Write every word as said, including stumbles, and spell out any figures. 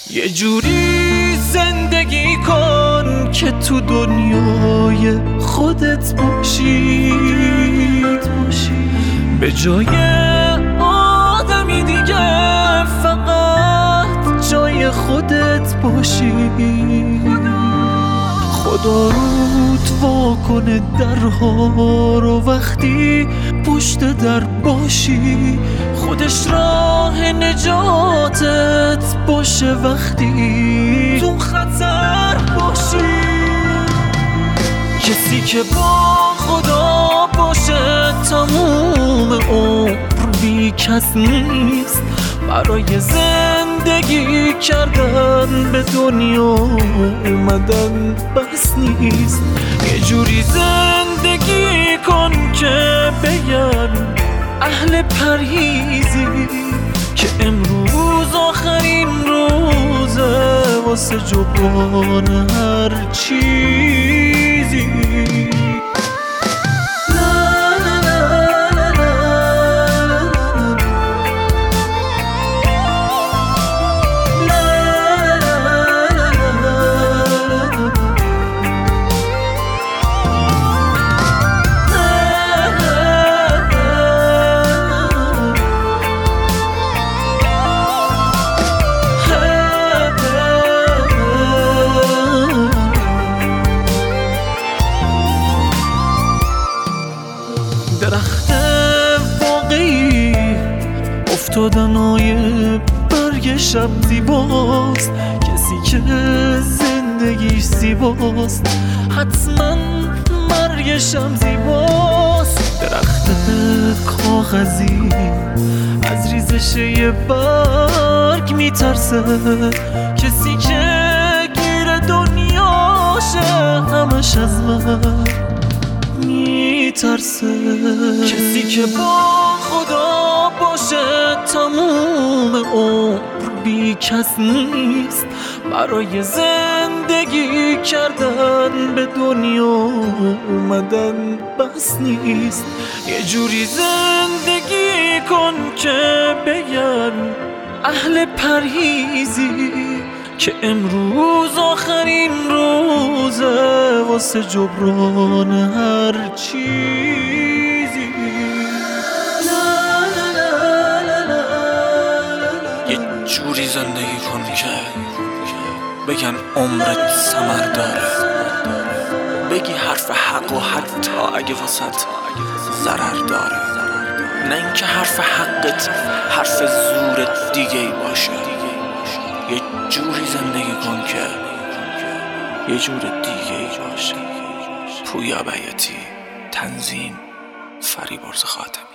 یه جوری زندگی کن که تو دنیای خودت باشی، به جای آدمی دیگه فقط جای خودت باشی. خدا رود وا کنه درها رو وقتی پشت در باشی، خودش راه نجاتت باشه وقتی تو خطر باشی. کسی که با خدا باشه تموم عمر بی کس نیست، برای زندگی کردن به دنیا اومدن بس نیست. یه جوری زندگی کن که بگن اهل پرهیزی که امروز آخرین روزه واسه جبران هر چیزی. درخت واقعی افتادنای برگ شب زیباست، کسی که زندگیش زیباست حتما مرگش هم زیباست. درخت کاغذی از ریزش یه برگ میترسه، کسی که گیر دنیاشه همش از من میترسه. کسی که با خدا باشه تموم عمر بی کس نیست، برای زندگی کردن به دنیا اومدن بس نیست. یه جوری زندگی کن که بگن اهل پرهیزی که امروز آخرین روزه واسه جبران هر چیزی. یه جوری زندگی کن که بگن عمرت ثمر داره، بگی حرف حق و حتی اگه واسط ضرر داره، نه اینکه حرف حقت حرف زورت دیگه ای باشه. یه جوری زندگی کن که یه جور دیگه ای باشه. پویا بیاتی، تنظیم فریبرز خاتمی.